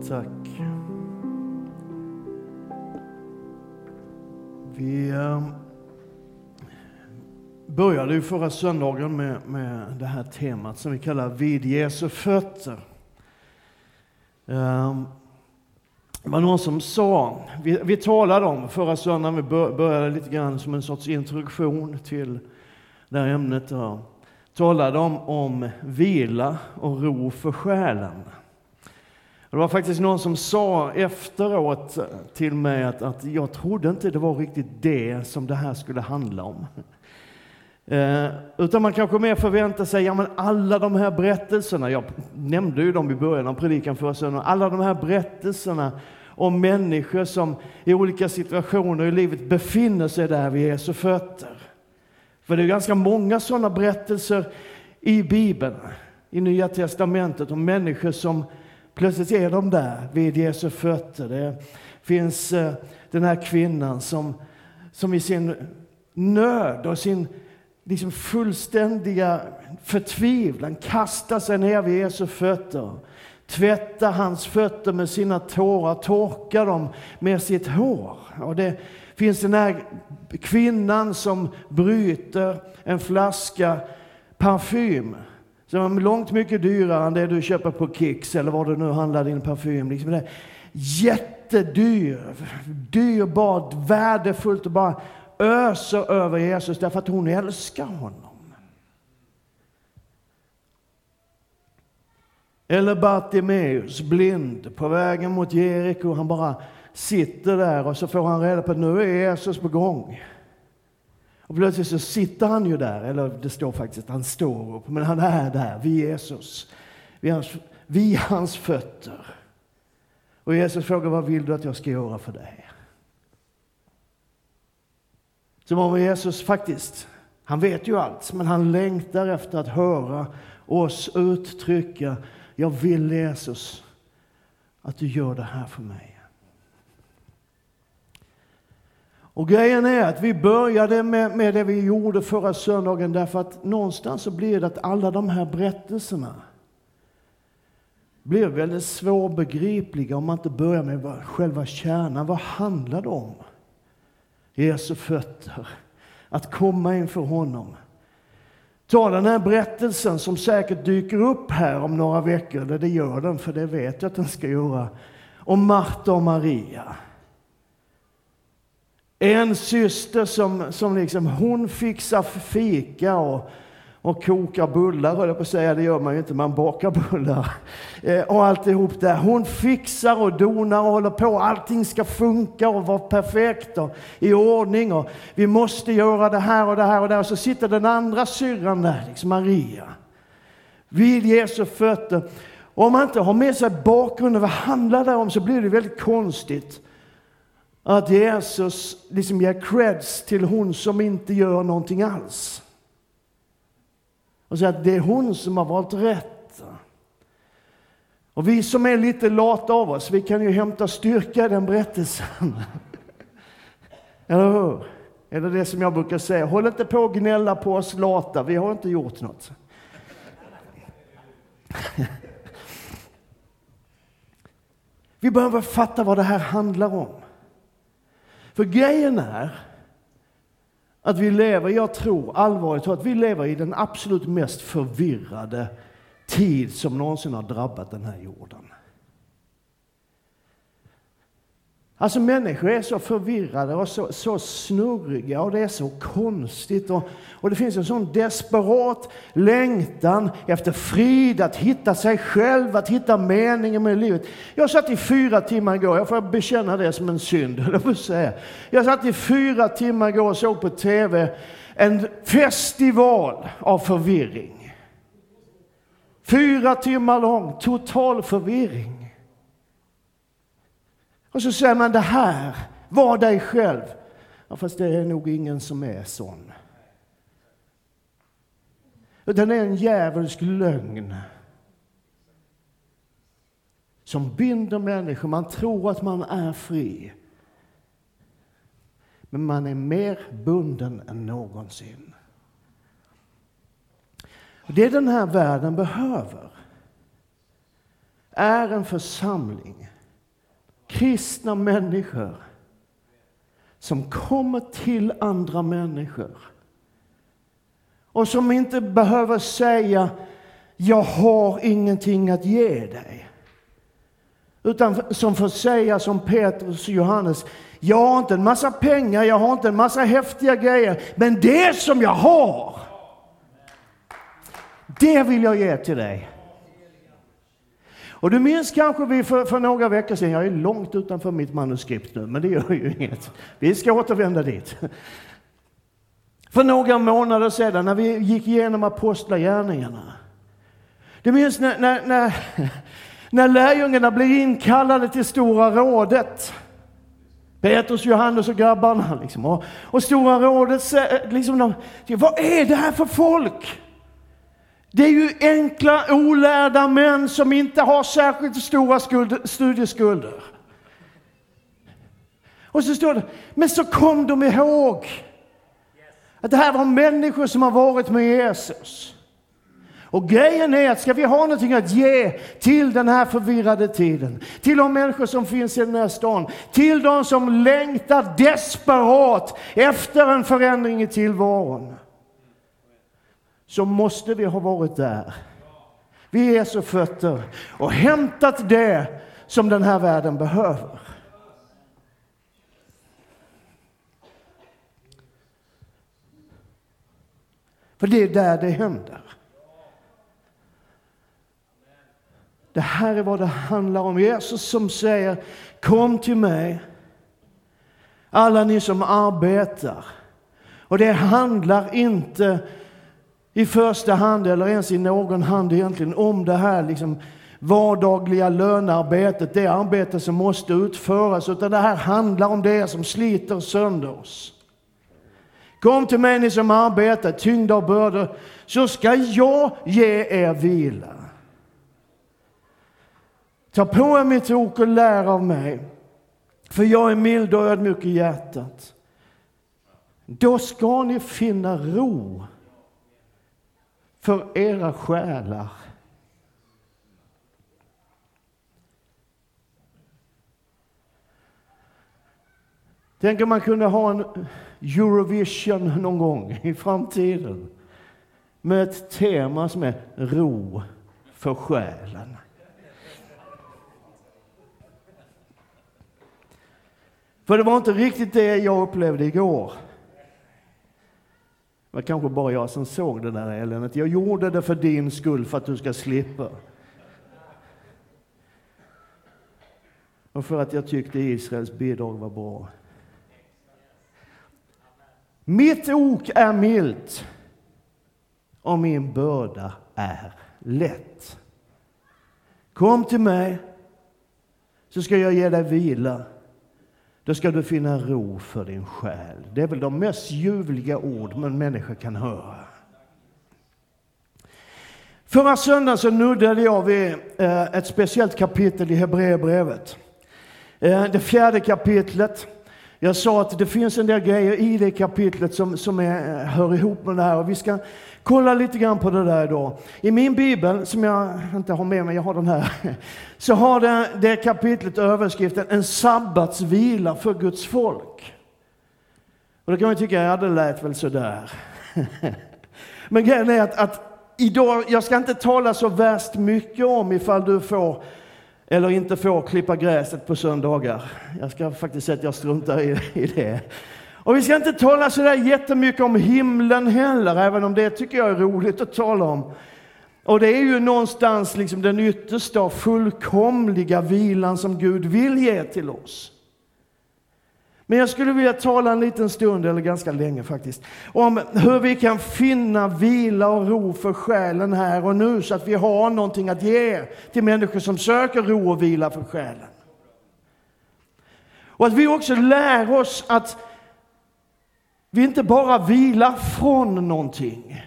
tack. Vi började ju förra söndagen med det här temat som vi kallar vid Jesu fötter. Det var någon som sa, vi talade om förra söndagen, vi började lite grann som en sorts introduktion till det här ämnet. Talade om vila och ro för själen. Det var faktiskt någon som sa efteråt till mig att jag trodde inte det var riktigt det som det här skulle handla om. Utan man kanske mer förväntar sig, ja men alla de här berättelserna, jag nämnde ju dem i början av predikan förra söndagen, alla de här berättelserna om människor som i olika situationer i livet befinner sig där vid Jesu fötter. För det är ganska många sådana berättelser i Bibeln, i Nya Testamentet, om människor som plötsligt är de där vid Jesu fötter. Det finns den här kvinnan som i sin nöd och sin liksom fullständiga förtvivlan kastar sig ner vid Jesu fötter. Tvättar hans fötter med sina tårar, torkar dem med sitt hår. Och det finns den här kvinnan som bryter en flaska parfym som är långt mycket dyrare än det du köper på Kicks eller vad du nu handlar din parfym. Liksom det är dyrbart, värdefullt och bara öser över Jesus därför att hon älskar honom. Eller Bartimeus, blind, på vägen mot Jeriko. Han bara sitter där och så får han reda på att nu är Jesus på gång. Och plötsligt så sitter han ju där, eller det står faktiskt att han står upp, men han är där vid Jesus, vid hans fötter. Och Jesus frågar, vad vill du att jag ska göra för dig? Som om Jesus faktiskt, han vet ju allt, men han längtar efter att höra oss uttrycka, jag vill Jesus att du gör det här för mig. Och grejen är att vi började med det vi gjorde förra söndagen därför att någonstans så blir det att alla de här berättelserna blir väldigt svårbegripliga om man inte börjar med själva kärnan. Vad handlar det om? Jesu fötter. Att komma inför honom. Ta den här berättelsen som säkert dyker upp här om några veckor. Eller det gör den, för det vet jag att den ska göra. Om Marta och Maria. En syster som liksom, hon fixar fika och kokar bullar, höll jag på att säga, det gör man ju inte, man bakar bullar. Och alltihop där. Hon fixar och donar och håller på, allting ska funka och vara perfekt och i ordning. Och vi måste göra det här och det här och det. Och så sitter den andra syrran där, liksom Maria, vid Jesu fötter. Och om man inte har med sig bakgrunden, vad handlar det om, så blir det väldigt konstigt. Att Jesus liksom ger creds till hon som inte gör någonting alls. Och säger att det är hon som har valt rätt. Och vi som är lite lata av oss, vi kan ju hämta styrka i den berättelsen. Eller hur? Eller det som jag brukar säga, håll inte på och gnälla på oss lata, vi har inte gjort något. Vi behöver fatta vad det här handlar om. För grejen är att vi lever, jag tror allvarligt att vi lever i den absolut mest förvirrade tid som någonsin har drabbat den här jorden. Alltså människor är så förvirrade och så snurriga och det är så konstigt. Och det finns en sån desperat längtan efter frid, att hitta sig själv, att hitta meningen med livet. Jag satt i 4 timmar igår, jag får bekänna det som en synd, eller vad säga. Jag satt i 4 timmar igår och såg på tv en festival av förvirring. 4 timmar lång, total förvirring. Och så säger man det här, var dig själv. Ja, fast det är nog ingen som är sån. Utan det är en djävulsk lögn. Som binder människor, man tror att man är fri. Men man är mer bunden än någonsin. Det den här världen behöver är en församling kristna människor som kommer till andra människor och som inte behöver säga jag har ingenting att ge dig, utan som får säga som Petrus och Johannes, jag har inte en massa pengar, jag har inte en massa häftiga grejer, men det som jag har, det vill jag ge till dig. Och du minns kanske vi för några veckor sedan, jag är långt utanför mitt manuskript nu, men det gör ju inget. Vi ska återvända dit. För några månader sedan när vi gick igenom apostlagärningarna. Du minns när lärjungarna blev inkallade till Stora rådet. Petrus, Johannes och grabbarna liksom. Och Stora rådet liksom, vad är det här för folk? Det är ju enkla, olärda män som inte har särskilt stora studieskulder. Och så står det, men så kom de ihåg att det här var människor som har varit med Jesus. Och grejen är att ska vi ha någonting att ge till den här förvirrade tiden, till de människor som finns i den här stan, till de som längtar desperat efter en förändring i tillvaron, så måste vi ha varit där vid Jesu fötter och hämtat det som den här världen behöver. För det är där det händer. Det här är vad det handlar om. Jesus som säger, kom till mig, alla ni som arbetar. Och det handlar inte i första hand eller ens i någon hand egentligen om det här liksom vardagliga lönearbetet, det arbete som måste utföras, utan det här handlar om det som sliter sönder oss. Kom till mig ni som arbetar, tyngda av bördor, så ska jag ge er vila. Ta på er mitt ok och lär av mig, för jag är mild och ödmjuk i hjärtat. Då ska ni finna ro för era själar. Tänk om man kunde ha en Eurovision någon gång i framtiden med ett tema som är ro för själen. För det var inte riktigt det jag upplevde igår. Det var kanske bara jag som såg det där eländet. Jag gjorde det för din skull, för att du ska slippa. Och för att jag tyckte Israels bidrag var bra. Mitt ok är milt och min börda är lätt. Kom till mig så ska jag ge dig vila. Då ska du finna ro för din själ. Det är väl de mest ljuvliga ord man människa kan höra. Förra söndagen så nuddade jag vid ett speciellt kapitel i Hebreerbrevet. Det 4:e kapitlet. Jag sa att det finns en del grejer i det kapitlet som hör ihop med det här. Och vi ska kolla lite grann på det där idag. I min bibel, som jag inte har med mig, jag har den här. Så har det kapitlet överskriften en sabbatsvila för Guds folk. Och det kan man tycka, ja det lät väl sådär. Men grejen är att idag, jag ska inte tala så värst mycket om ifall du får eller inte får klippa gräset på söndagar. Jag ska faktiskt säga att jag struntar i det. Och vi ska inte tala så där jättemycket om himlen heller, även om det tycker jag är roligt att tala om. Och det är ju någonstans liksom den yttersta och fullkomliga vilan som Gud vill ge till oss. Men jag skulle vilja tala en liten stund, eller ganska länge faktiskt, om hur vi kan finna vila och ro för själen här och nu, så att vi har någonting att ge till människor som söker ro och vila för själen. Och att vi också lär oss att vi inte bara vilar från någonting,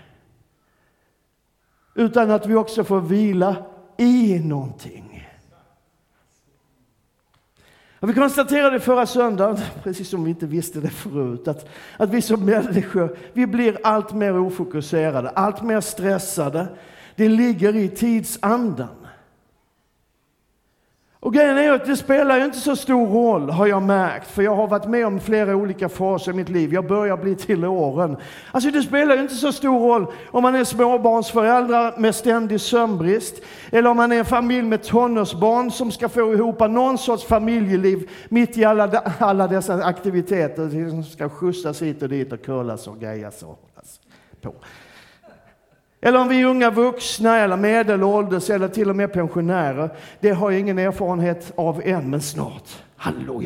utan att vi också får vila i någonting. Och vi konstaterade förra söndagen, precis som vi inte visste det förut, att vi som människor, vi blir allt mer ofokuserade, allt mer stressade. Det ligger i tidsandan. Och grejen är att det spelar ju inte så stor roll, har jag märkt. För jag har varit med om flera olika faser i mitt liv. Jag börjar bli till åren. Alltså det spelar ju inte så stor roll om man är småbarnsföräldrar med ständig sömnbrist. Eller om man är en familj med tonårsbarn som ska få ihop någon sorts familjeliv mitt i alla dessa aktiviteter. Som ska skjutsas hit och dit och curlas och grejas och hållas på. Eller om vi är unga vuxna eller medelålders eller till och med pensionärer. Det har jag ingen erfarenhet av än, men snart. Halleluja.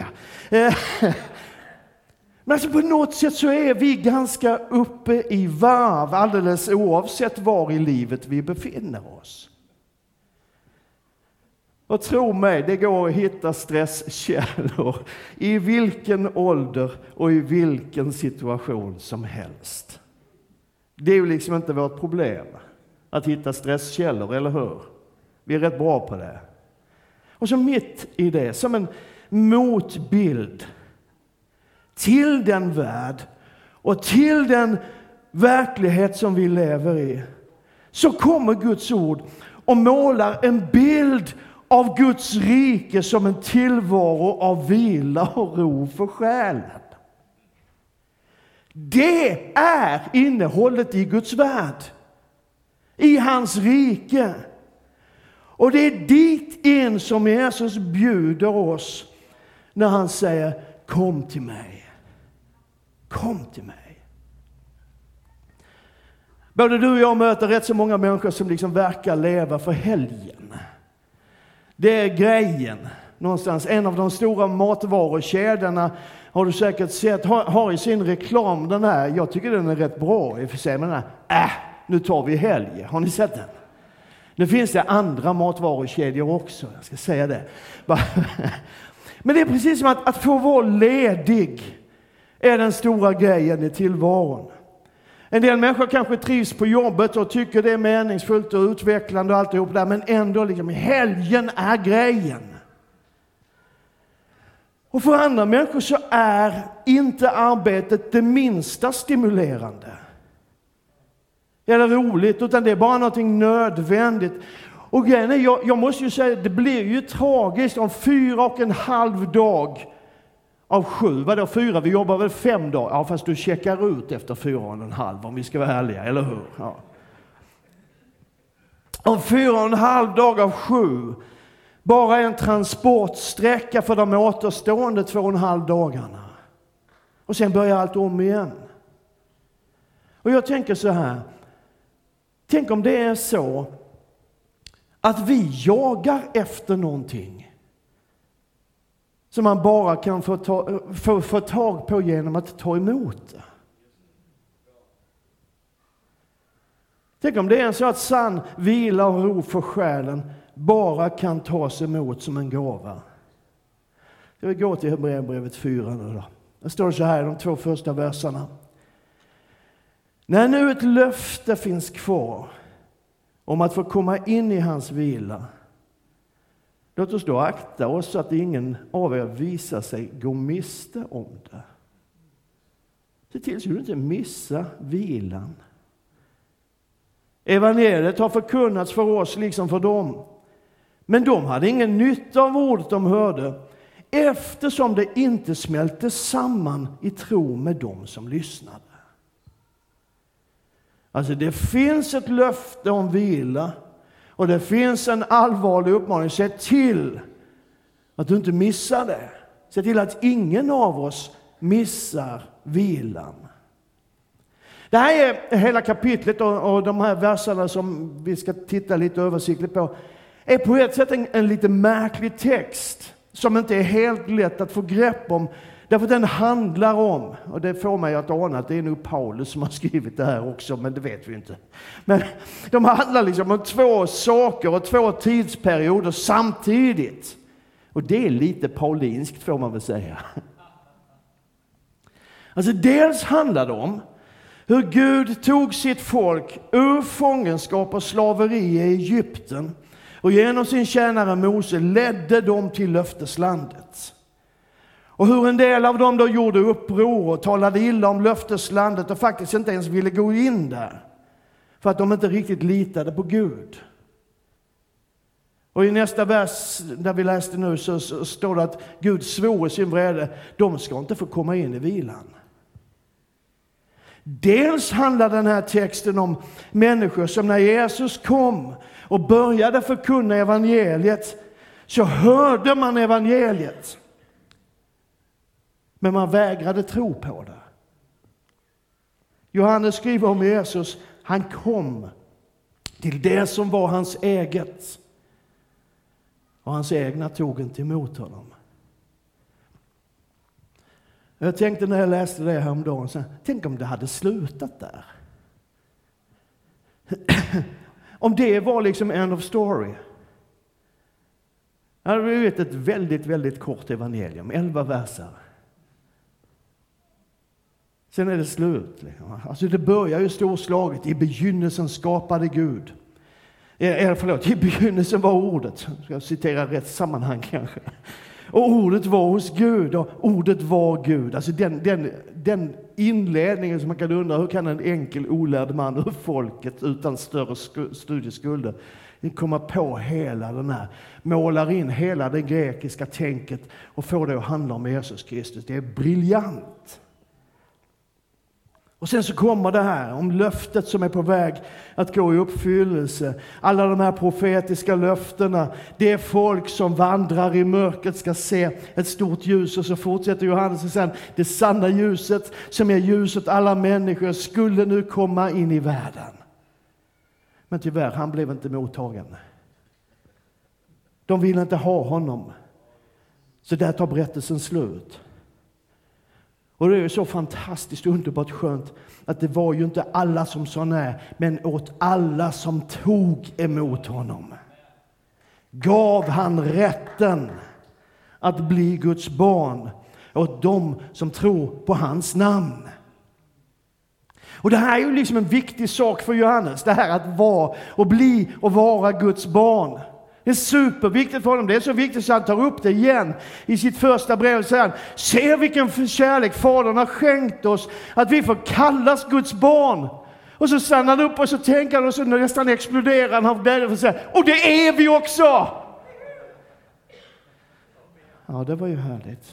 Men alltså på något sätt så är vi ganska uppe i varv alldeles oavsett var i livet vi befinner oss. Och tro mig, det går att hitta stresskällor i vilken ålder och i vilken situation som helst. Det är ju liksom inte vårt problem att hitta stresskällor, eller hur? Vi är rätt bra på det. Och så mitt i det, som en motbild till den värld och till den verklighet som vi lever i, så kommer Guds ord och målar en bild av Guds rike som en tillvaro av vila och ro för själen. Det är innehållet i Guds värld, i hans rike. Och det är dit in som Jesus bjuder oss när han säger: kom till mig. Kom till mig. Både du och jag möter rätt så många människor som liksom verkar leva för helgen. Det är grejen. Någonstans, en av de stora matvarukedjorna har du säkert sett, har i sin reklam den här, jag tycker den är rätt bra i och för sig, men den här, nu tar vi helg. Har ni sett den? Nu finns det andra matvarukedjor också, jag ska säga det. Men det är precis som att få vara ledig är den stora grejen i tillvaron. En del människor kanske trivs på jobbet och tycker det är meningsfullt och utvecklande och alltihop där, men ändå liksom helgen är grejen. Och för andra människor så är inte arbetet det minsta stimulerande eller roligt, utan det är bara någonting nödvändigt. Och grejen är, jag måste ju säga, det blir ju tragiskt om 4,5 dag av 7, vadå 4? Vi jobbar väl 5 dagar? Ja, fast du checkar ut efter 4,5 om vi ska vara ärliga, eller hur? Ja. Om 4,5 dag av 7 bara en transportsträcka för de återstående 2,5 dagarna. Och sen börjar allt om igen. Och jag tänker så här. Tänk om det är så att vi jagar efter någonting som man bara kan få tag på genom att ta emot det. Tänk om det är så att sann vila och ro för själen bara kan tas emot som en gåva. Jag vill gå till Hebreerbrevet 4 nu då. Det står så här i de 2 första verserna. När nu ett löfte finns kvar om att få komma in i hans vila, låt oss då akta oss så att ingen av er visar sig gå miste om det. Se till så du inte missar vilan. Evangeliet har förkunnats för oss liksom för dem. Men de hade ingen nytta av ordet de hörde, eftersom det inte smälte samman i tro med dem som lyssnade. Alltså det finns ett löfte om vila, och det finns en allvarlig uppmaning. Se till att du inte missar det. Se till att ingen av oss missar vilan. Det här är hela kapitlet, och de här verserna som vi ska titta lite översiktligt på är på ett sätt en lite märklig text som inte är helt lätt att få grepp om. Därför den handlar om, och det får mig att ana att det är nog Paulus som har skrivit det här också, men det vet vi inte. Men de handlar liksom om 2 saker och 2 tidsperioder samtidigt. Och det är lite paulinskt får man väl säga. Alltså dels handlar det om hur Gud tog sitt folk ur fångenskap och slaveri i Egypten och genom sin tjänare Mose ledde dem till löfteslandet. Och hur en del av dem då gjorde uppror och talade illa om löfteslandet och faktiskt inte ens ville gå in där för att de inte riktigt litade på Gud. Och i nästa vers där vi läste nu så står det att Gud svor i sin vrede, de ska inte få komma in i vilan. Dels handlar den här texten om människor som när Jesus kom och började förkunna evangeliet, så hörde man evangeliet. Men man vägrade tro på det. Johannes skriver om Jesus, han kom till det som var hans eget. Och hans egna tog inte emot honom. Jag tänkte när jag läste det häromdagen, så tänk om det hade slutat där. Om det var liksom end of story. Det hade blivit ett väldigt, väldigt kort evangelium, 11 verser. Sen är det slut. Alltså det börjar ju storslaget. I begynnelsen skapade Gud. I begynnelsen var ordet. Ska jag citera rätt sammanhang kanske. Och ordet var hos Gud och ordet var Gud. Alltså den inledningen som man kan undra, hur kan en enkel olärd man ur folket utan större studieskulder komma på hela den här, målar in hela det grekiska tänket och får det att handla om Jesus Kristus. Det är briljant. Och sen så kommer det här om löftet som är på väg att gå i uppfyllelse. Alla de här profetiska löftena. Det är folk som vandrar i mörkret ska se ett stort ljus. Och så fortsätter Johannes och sen, det sanna ljuset som är ljuset alla människor skulle nu komma in i världen. Men tyvärr, han blev inte mottagen. De ville inte ha honom. Så där tar berättelsen slut. Och det är ju så fantastiskt underbart skönt att det var ju inte alla som sa nej, men åt alla som tog emot honom gav han rätten att bli Guds barn åt dem som tror på hans namn. Och det här är ju liksom en viktig sak för Johannes, det här att vara och bli och vara Guds barn. Det är superviktigt för honom. Det är så viktigt så han tar upp det igen. I sitt första brev säger han, se vilken kärlek Fadern har skänkt oss, att vi får kallas Guds barn. Och så stannar han upp och så tänker han och så nästan exploderar han av glädje och säger, och det är vi också! Ja, det var ju härligt.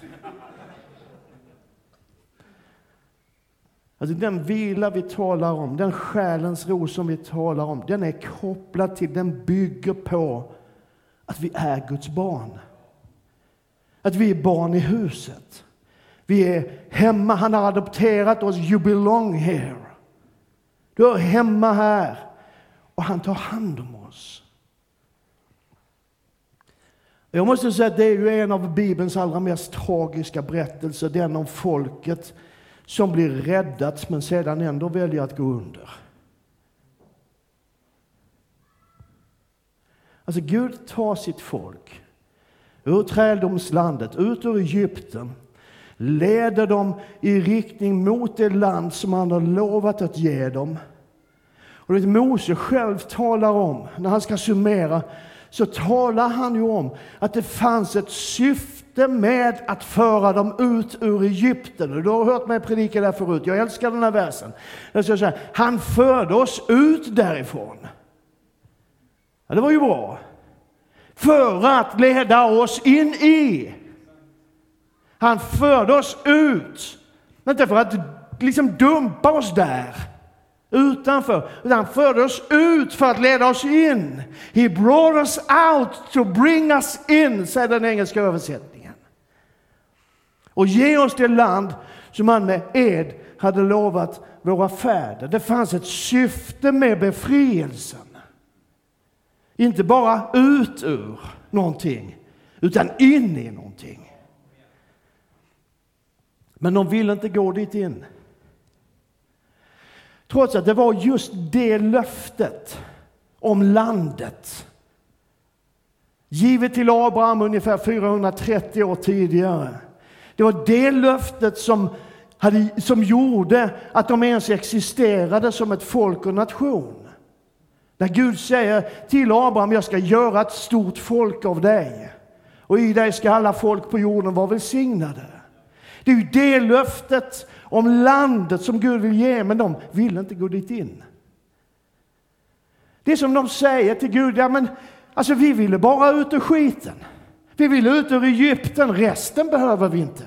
Alltså den vila vi talar om, den själens ro som vi talar om, den är kopplad till, den bygger på att vi är Guds barn. Att vi är barn i huset. Vi är hemma. Han har adopterat oss. You belong here. Du är hemma här. Och han tar hand om oss. Jag måste säga att det är ju en av Bibelns allra mest tragiska berättelser. Den om folket som blir räddat men sedan ändå väljer att gå under. Alltså Gud tar sitt folk ur träldomslandet, ut ur Egypten, leder dem i riktning mot det land som han har lovat att ge dem. Och det Mose själv talar om, när han ska summera, så talar han ju om att det fanns ett syfte med att föra dem ut ur Egypten. Och du har hört mig predika där förut. Jag älskar den här versen. Jag ska säga, han förde oss ut därifrån. Ja, det var ju bra. För att leda oss in i. Han förde oss ut. Inte för att liksom dumpa oss där utanför. Utan han förde oss ut för att leda oss in. He brought us out to bring us in, säger den engelska översättningen. Och ge oss det land som han med ed hade lovat våra fäder. Det fanns ett syfte med befrielsen. Inte bara ut ur någonting, utan in i någonting. Men de ville inte gå dit in. Trots att det var just det löftet om landet, givet till Abraham ungefär 430 år tidigare. Det var det löftet som gjorde att de ens existerade som ett folk och nation. När Gud säger till Abraham, jag ska göra ett stort folk av dig. Och i dig ska alla folk på jorden vara välsignade. Det är ju det löftet om landet som Gud vill ge, men de vill inte gå dit in. Det är som de säger till Gud, ja men Alltså vi ville bara ut ur skiten. Vi ville ut ur Egypten, resten behöver vi inte.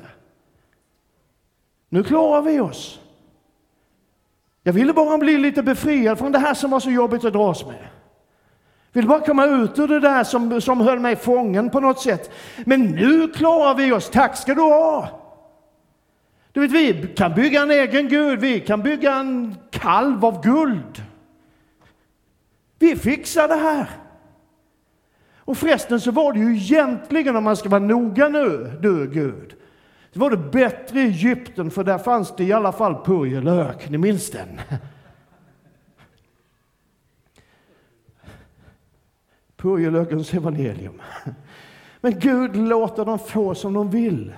Nu klarar vi oss. Jag ville bara bli lite befriad från det här som var så jobbigt att dras med. Jag ville bara komma ut ur det där som höll mig fången på något sätt. Men nu klarar vi oss, tack ska du ha. Du vet, vi kan bygga en egen gud, vi kan bygga en kalv av guld. Vi fixar det här. Och förresten så var det ju egentligen, om man ska vara noga nu, du Gud, så var det bättre i Egypten, för där fanns det i alla fall purjolök, ni minns den? Purjolökens evangelium. Men Gud låter dem få som de vill.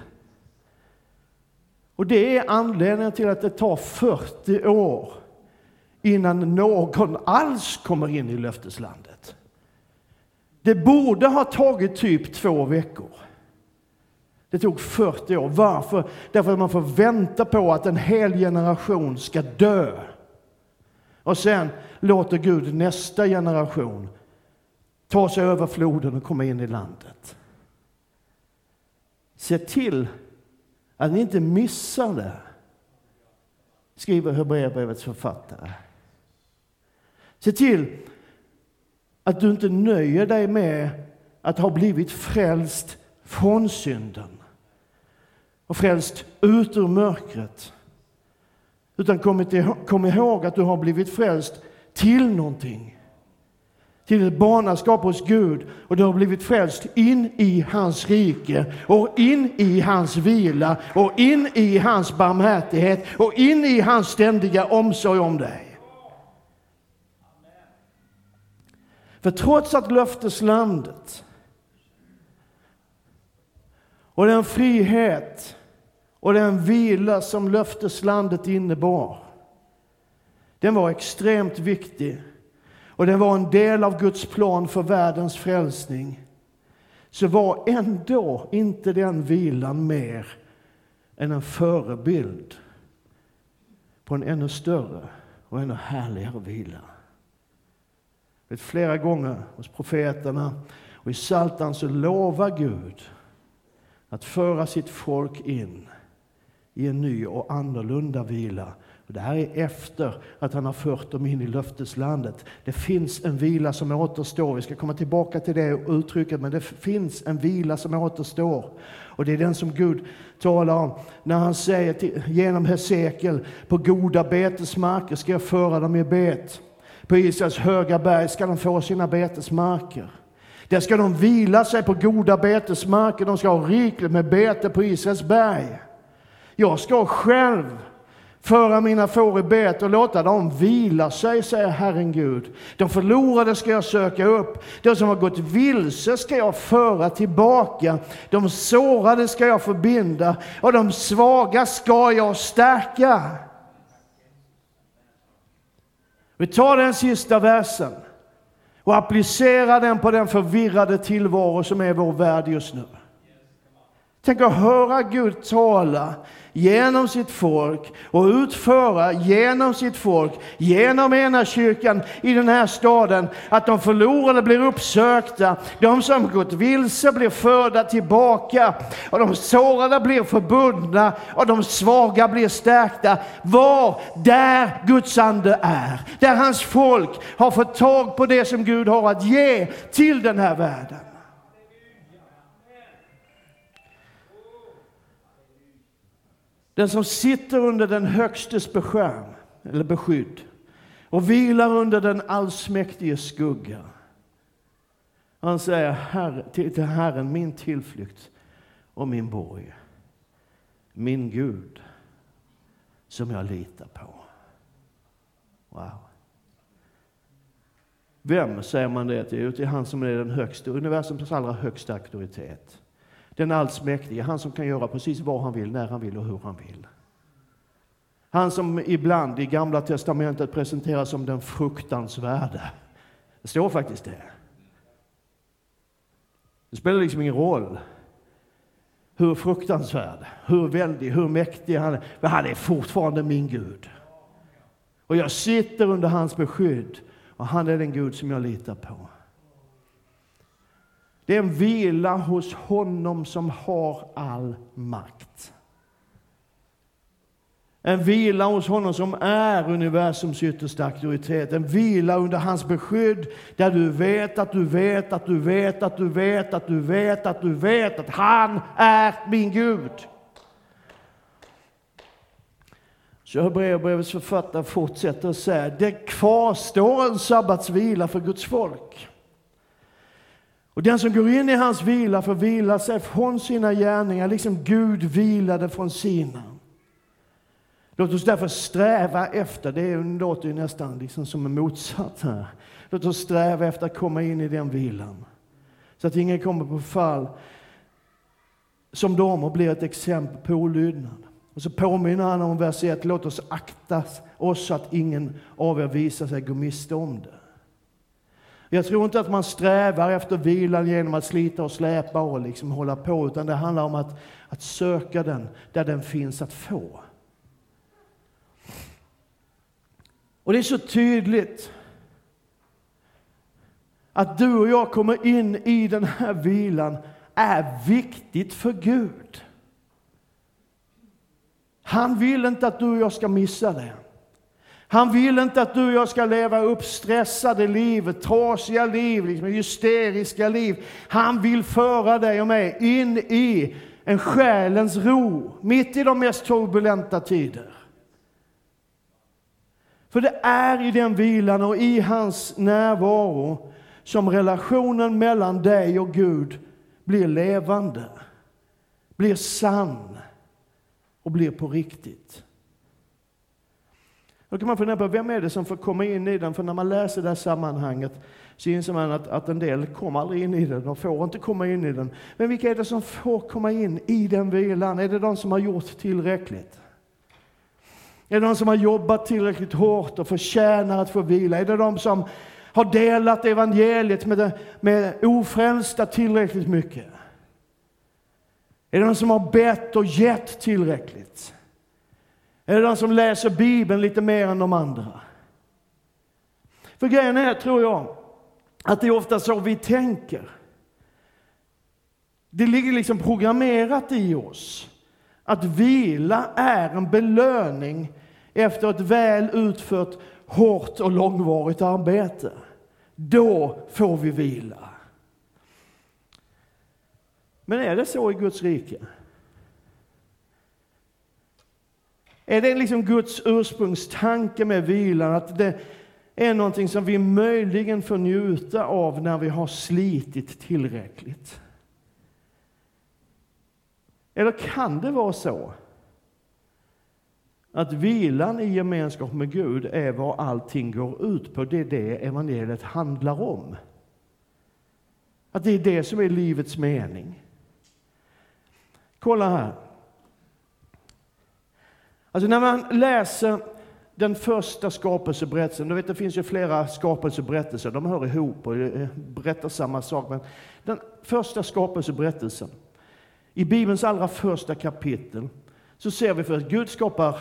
Och det är anledningen till att det tar 40 år innan någon alls kommer in i löfteslandet. Det borde ha tagit typ 2 veckor. Det tog 40 år. Varför? Därför att man får vänta på att en hel generation ska dö. Och sen låter Gud nästa generation ta sig över floden och komma in i landet. Se till att ni inte missar det, skriver Hebreerbrevets författare. Se till att du inte nöjer dig med att ha blivit frälst från synden och frälst ut ur mörkret. Utan kom ihåg att du har blivit frälst till någonting. Till ett barnaskap hos Gud, och du har blivit frälst in i hans rike och in i hans vila och in i hans barmhärtighet och in i hans ständiga omsorg om dig. För trots att löfteslandet och den frihet och den vila som löfteslandet innebar, den var extremt viktig och den var en del av Guds plan för världens frälsning, så var ändå inte den vilan mer än en förebild på en ännu större och ännu härligare vila. Flera gånger hos profeterna och i Psaltaren så lovar Gud att föra sitt folk in i en ny och annorlunda vila. Och det här är efter att han har fört dem in i löfteslandet. Det finns en vila som återstår. Vi ska komma tillbaka till det uttrycket, men det finns en vila som återstår. Och det är den som Gud talar om när han säger genom Hesekiel: på goda betesmarker ska jag föra dem i bet. På Israels höga berg ska de få sina betesmarker. Där ska de vila sig på goda betesmarker. De ska ha rikligt med bete på Israels berg. Jag ska själv föra mina får i bet och låta dem vila sig, säger Herren Gud. De förlorade ska jag söka upp. De som har gått vilse ska jag föra tillbaka. De sårade ska jag förbinda. Och de svaga ska jag stärka. Vi tar den sista versen och applicerar den på den förvirrade tillvaro som är vår värld just nu. Tänk att höra Gud tala genom sitt folk och utföra genom sitt folk, genom ena kyrkan i den här staden, att de förlorade blir uppsökta, de som gått vilse blir förda tillbaka, och de sårade blir förbundna och de svaga blir stärkta. Var där Guds ande är, där hans folk har fått tag på det som Gud har att ge till den här världen. Den som sitter under den högstes beskärm eller beskydd och vilar under den allsmäktige skugga. Han säger till Herren, min tillflykt och min borg, min Gud som jag litar på. Wow. Vem säger man det till? Det är han som är den högsta, universums allra högsta auktoritet. Den allsmäktige, han som kan göra precis vad han vill, när han vill och hur han vill. Han som ibland i Gamla testamentet presenteras som den fruktansvärde. Det står faktiskt det. Det spelar liksom ingen roll hur fruktansvärd, hur väldig, hur mäktig han är. Men han är fortfarande min Gud. Och jag sitter under hans beskydd. Och han är den Gud som jag litar på. Det är en vila hos honom som har all makt. En vila hos honom som är universums yttersta auktoritet. En vila under hans beskydd där du vet att du vet att du vet att du vet att du vet att du vet att han är min Gud. Så Hebreerbrevets författare fortsätter att säga: det kvarstår en sabbatsvila för Guds folk. Och den som går in i hans vila får vila sig från sina gärningar, liksom Gud vilade från sina. Låt oss därför sträva efter, det låter ju nästan liksom som en motsatt här. Låt oss sträva efter att komma in i den vilan. Så att ingen kommer på fall som de och blir ett exempel på olydnad. Och så påminner han om vers 1, låt oss akta oss så att ingen av er visar sig gå miste om det. Jag tror inte att man strävar efter vilan genom att slita och släpa och liksom hålla på, utan det handlar om att söka den där den finns att få. Och det är så tydligt att du och jag kommer in i den här vilan är viktigt för Gud. Han vill inte att du och jag ska missa det. Han vill inte att du och jag ska leva uppstressade liv, trasiga liv, liksom hysteriska liv. Han vill föra dig och mig in i en själens ro, mitt i de mest turbulenta tider. För det är i den vilan och i hans närvaro som relationen mellan dig och Gud blir levande, blir sann och blir på riktigt. Då kan man fundera på, vem är det som får komma in i den? För när man läser det här sammanhanget så inser man att en del kommer aldrig in i den och får inte komma in i den. Men vilka är det som får komma in i den vilan? Är det de som har gjort tillräckligt? Är det de som har jobbat tillräckligt hårt och förtjänar att få vila? Är det de som har delat evangeliet med ofrälsta tillräckligt mycket? Är det de som har bett och gett tillräckligt? Är det de som läser Bibeln lite mer än de andra? För grejen är, tror jag, att det är ofta så vi tänker. Det ligger liksom programmerat i oss att vila är en belöning efter ett väl utfört, hårt och långvarigt arbete. Då får vi vila. Men är det så i Guds rike? Är det liksom Guds ursprungstanke med vilan, att det är någonting som vi möjligen får njuta av när vi har slitit tillräckligt? Eller kan det vara så att vilan i gemenskap med Gud är vad allting går ut på? Det är det evangeliet handlar om. Att det är det som är livets mening. Kolla här. Alltså när man läser den första skapelseberättelsen, då vet det finns ju flera skapelseberättelser, de hör ihop och berättar samma sak, men den första skapelseberättelsen, i Bibelns allra första kapitel, så ser vi först att Gud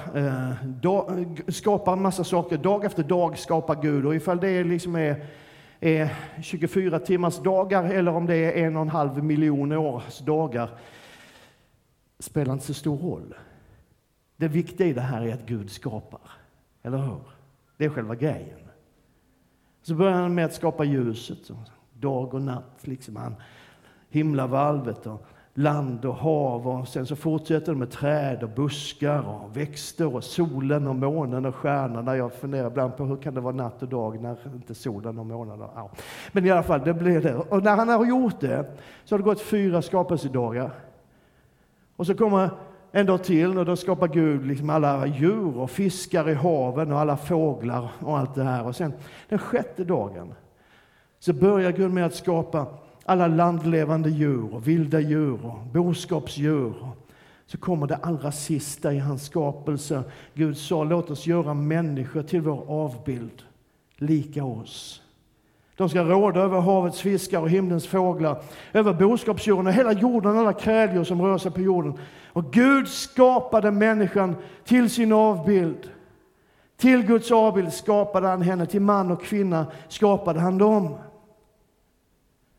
skapar en massa saker, dag efter dag skapar Gud, och ifall det liksom är 24 timmars dagar eller om det är 1,5 miljoner års dagar spelar inte så stor roll. Det viktiga i det här är att Gud skapar. Eller hur? Det är själva grejen. Så börjar han med att skapa ljuset. Dag och natt. Liksom han himlavalvet och land och hav. Och sen så fortsätter det med träd och buskar och växter och solen och månen och stjärnorna. Jag funderar ibland på hur kan det vara natt och dag när inte solen och månen. Ja. Men i alla fall, det blir det. Och när han har gjort det så har det gått 4 skapelsedagar. Och så kommer en dag till och då skapar Gud liksom alla djur och fiskar i haven och alla fåglar och allt det här. Och sen den 6:e dagen så börjar Gud med att skapa alla landlevande djur och vilda djur och boskapsdjur. Så kommer det allra sista i hans skapelse. Gud sa, låt oss göra människor till vår avbild, lika oss. De ska råda över havets fiskar och himlens fåglar, över boskapsdjuren och hela jorden, alla kräldjur som rör sig på jorden. Och Gud skapade människan till sin avbild. Till Guds avbild skapade han henne, till man och kvinna skapade han dem.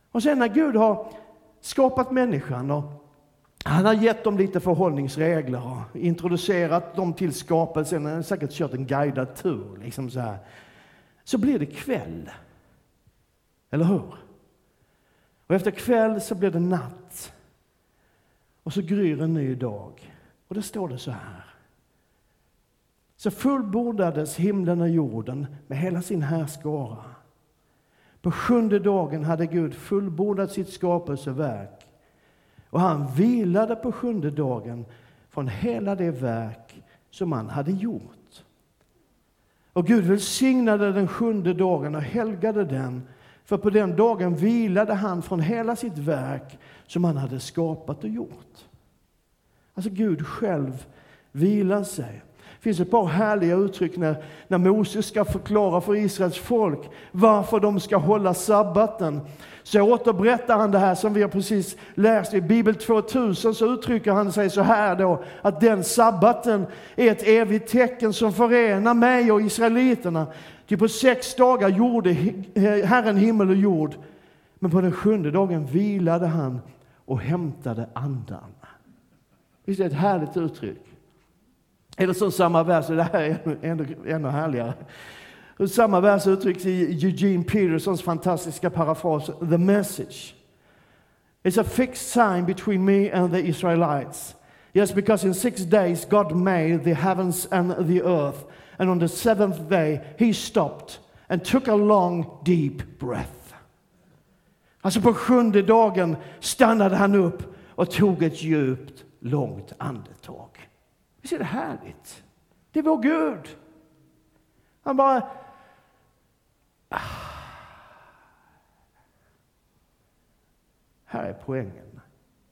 Och sen när Gud har skapat människan och han har gett dem lite förhållningsregler och introducerat dem till skapelsen, han har säkert kört en guidad tur liksom så här. Så blir det kväll. Eller hur? Och efter kväll så blir det natt. Och så gryr en ny dag. Och då står det så här. Så fullbordades himlen och jorden med hela sin härskara. På 7:e dagen hade Gud fullbordat sitt skapelseverk. Och han vilade på 7:e dagen från hela det verk som han hade gjort. Och Gud välsignade den 7:e dagen och helgade den. För på den dagen vilade han från hela sitt verk som han hade skapat och gjort. Alltså Gud själv vilar sig. Det finns ett par härliga uttryck när Moses ska förklara för Israels folk varför de ska hålla sabbaten. Så återberättar han det här som vi har precis läst i Bibel 2000, så uttrycker han sig så här då, att den sabbaten är ett evigt tecken som förenar mig och israeliterna. Ty på 6 dagar gjorde Herren himmel och jord, men på den 7:e dagen vilade han och hämtade andan. Visst är det ett härligt uttryck? Eller som samma vers, det här är ännu härligare. Samma vers uttrycks i Eugene Petersons fantastiska parafras, The Message. It's a fixed sign between me and the Israelites. Yes, because in 6 days God made the heavens and the earth. And on the 7th day he stopped and took a long deep breath. Alltså på 7:e dagen stannade han upp och tog ett djupt, långt andetag. Visst är det härligt? Det är vår Gud. Han bara... Här är poängen.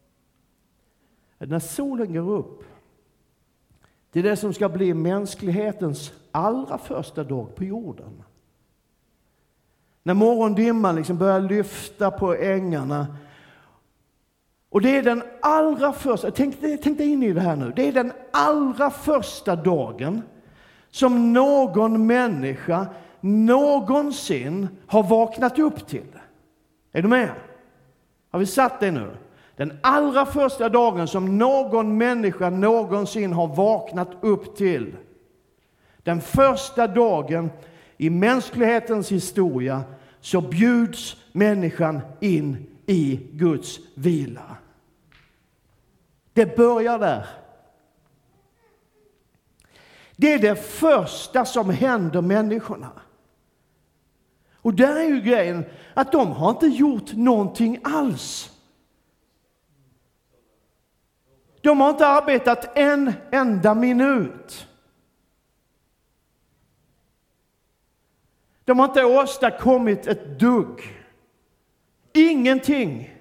När solen går upp, det är det som ska bli mänsklighetens allra första dag på jorden. När morgondimman liksom börjar lyfta på ängarna. Och det är den allra första, tänk dig in i det här nu. Det är den allra första dagen som någon människa någonsin har vaknat upp till. Är du med? Har vi satt det nu? Den allra första dagen som någon människa någonsin har vaknat upp till. Den första dagen i mänsklighetens historia så bjuds människan in i Guds vila. Det börjar där. Det är det första som händer människorna. Och där är ju grejen att de har inte gjort någonting alls. De har inte arbetat en enda minut. De har inte åstadkommit ett dugg. Ingenting.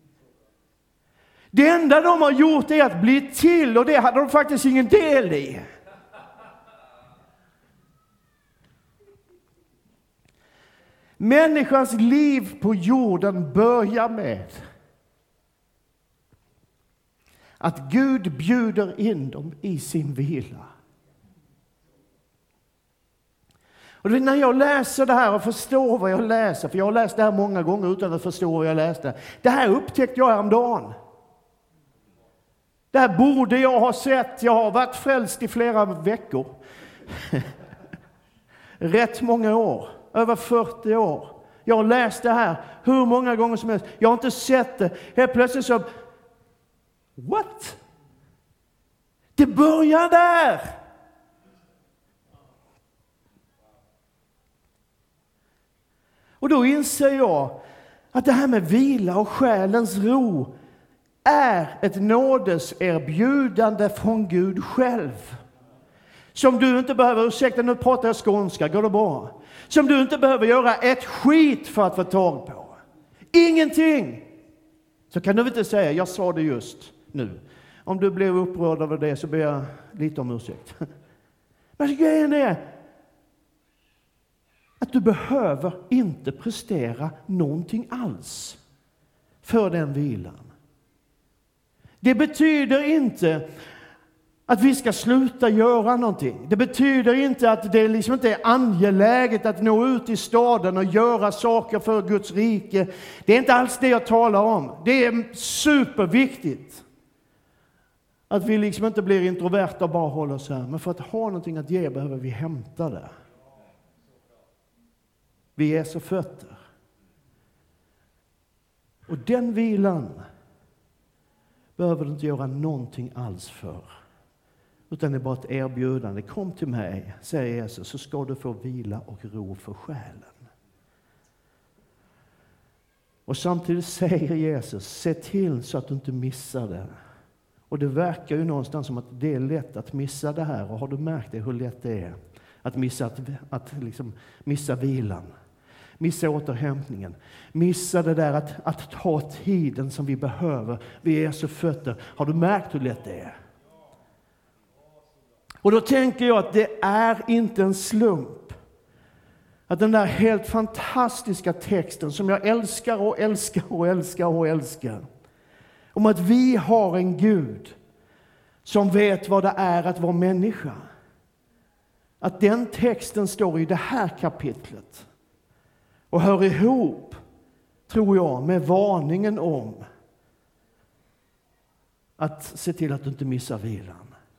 Det enda de har gjort är att bli till, och det hade de faktiskt ingen del i. Människans liv på jorden börjar med att Gud bjuder in dem i sin vila. Och när jag läser det här och förstår vad jag läser, för jag har läst det här många gånger utan att förstå vad jag läste. Det här upptäckte jag häromdagen. Det här borde jag ha sett. Jag har varit frälst i flera veckor. Rätt många år. Över 40 år. Jag har läst det här hur många gånger som helst. Jag har inte sett det. Helt plötsligt så... What? Det börjar där! Och då inser jag att det här med vila och själens ro är ett nådeserbjudande från Gud själv. Som du inte behöver, ursäkta nu pratar jag skånska, går det bra? Som du inte behöver göra ett skit för att få tag på. Ingenting! Så kan du inte säga, jag sa det just nu. Om du blev upprörd över det så ber jag lite om ursäkt. Men grejen är att du behöver inte prestera någonting alls för den vilan. Det betyder inte Att vi ska sluta göra någonting. Det betyder inte att det liksom inte är angeläget att nå ut i staden och göra saker för Guds rike. Det är inte alls det jag talar om. Det är superviktigt. Att vi liksom inte blir introverta och bara håller oss här. Men för att ha någonting att ge behöver vi hämta det. Vi är så fötter. Och den vilan behöver du inte göra någonting alls för. Utan det är bara ett erbjudande. Kom till mig, säger Jesus, så ska du få vila och ro för själen. Och samtidigt säger Jesus, se till så att du inte missar det. Och det verkar ju någonstans som att det är lätt att missa det här. Och har du märkt det, hur lätt det är att missa vilan? Missa återhämtningen. Missa det där att ta tiden som vi behöver. Vi är så fötter. Har du märkt hur lätt det är? Och då tänker jag att det är inte en slump att den där helt fantastiska texten som jag älskar och älskar och älskar och älskar, om att vi har en Gud som vet vad det är att vara människa, att den texten står i det här kapitlet och hör ihop, tror jag, med varningen om att se till att du inte missar vilan.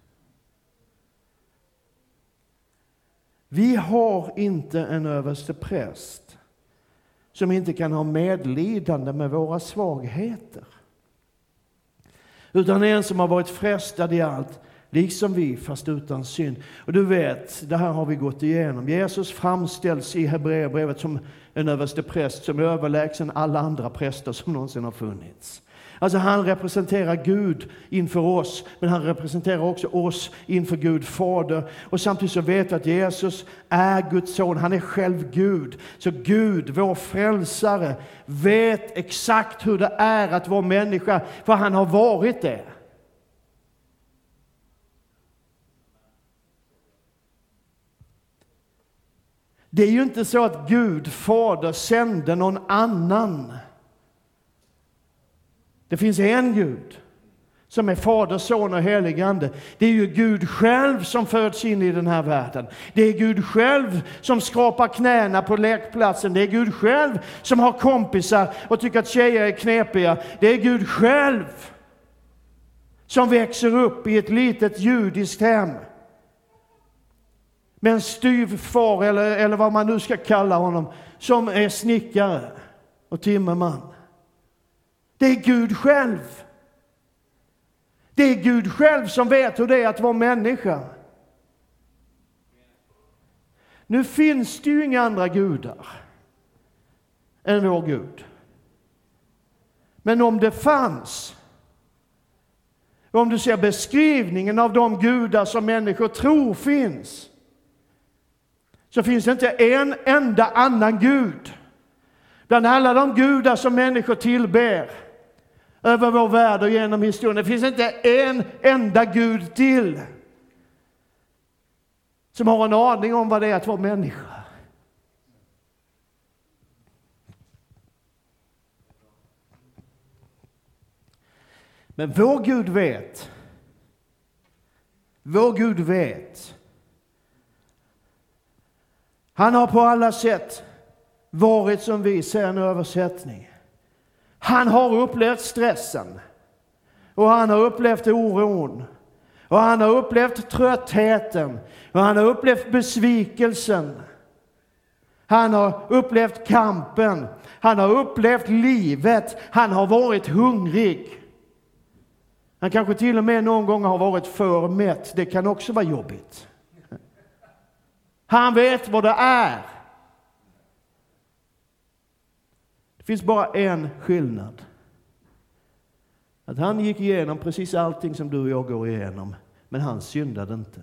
Vi har inte en överstepräst som inte kan ha medlidande med våra svagheter. Utan en som har varit frestad i allt, liksom vi, fast utan synd. Och du vet, det här har vi gått igenom. Jesus framställs i Hebreerbrevet som en överstepräst som är överlägsen alla andra präster som någonsin har funnits. Alltså han representerar Gud inför oss, men han representerar också oss inför Gud Fader. Och samtidigt så vet vi att Jesus är Guds son, han är själv Gud. Så Gud, vår frälsare, vet exakt hur det är att vara människa, för han har varit det. Det är ju inte så att Gud Fader sände någon annan. Det finns en Gud som är Fader, Son och Helig Ande. Det är ju Gud själv som föds in i den här världen. Det är Gud själv som skrapar knäna på lekplatsen. Det är Gud själv som har kompisar och tycker att tjejer är knepiga. Det är Gud själv som växer upp i ett litet judiskt hem med en styvfar eller vad man nu ska kalla honom, som är snickare och timmerman. Det är Gud själv. Det är Gud själv som vet hur det är att vara människa. Nu finns det ju inga andra gudar än vår Gud. Men om det fanns, om du ser beskrivningen av de gudar som människor tror finns, så finns det inte en enda annan Gud bland alla de gudar som människor tillber över vår värld och genom historien. Det finns inte en enda Gud till som har en aning om vad det är att vara människa. Men vår Gud vet. Vår Gud vet. Han har på alla sätt varit, som vi säger en översättning. Han har upplevt stressen. Och han har upplevt oron. Och han har upplevt tröttheten. Och han har upplevt besvikelsen. Han har upplevt kampen. Han har upplevt livet. Han har varit hungrig. Han kanske till och med någon gång har varit för mätt. Det kan också vara jobbigt. Han vet vad det är. Det finns bara en skillnad. Att han gick igenom precis allting som du och jag går igenom. Men han syndade inte.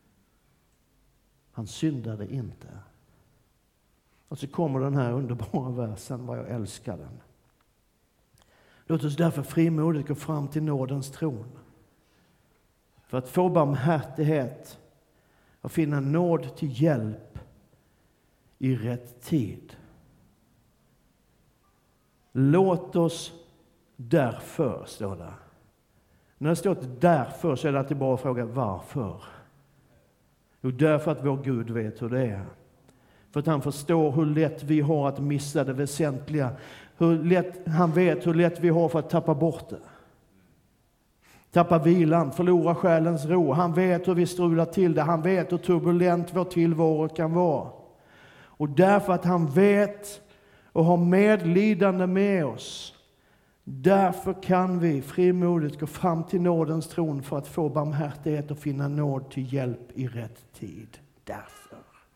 Han syndade inte. Och så kommer den här underbara versen, vad jag älskar den. Låt oss därför frimodigt gå fram till nådens tron. För att få barmhärtighet och finna nåd till hjälp i rätt tid. Låt oss därför, står det, När det står därför så är det alltid bara att fråga varför. Jo, därför att vår Gud vet hur det är. För att han förstår hur lätt vi har att missa det väsentliga. Han vet hur lätt vi har för att tappa bort det. Tappa vilan, förlora själens ro. Han vet hur vi strular till det. Han vet hur turbulent vår tillvaro kan vara. Och därför att han vet och har medlidande med oss. Därför kan vi frimodigt gå fram till nådens tron för att få barmhärtighet och finna nåd till hjälp i rätt tid. Därför.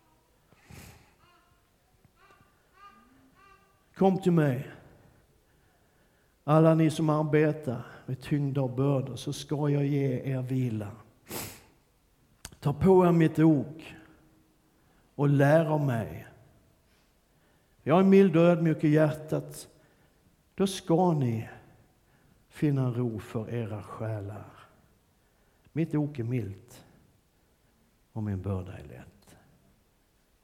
Kom till mig. Alla ni som arbetar med tyngda och bördor, så ska jag ge er vila. Ta på er mitt ok och lär av mig. Jag är mild och ödmjuk i hjärtat. Då ska ni finna ro för era själar. Mitt ok är milt och min börda är lätt.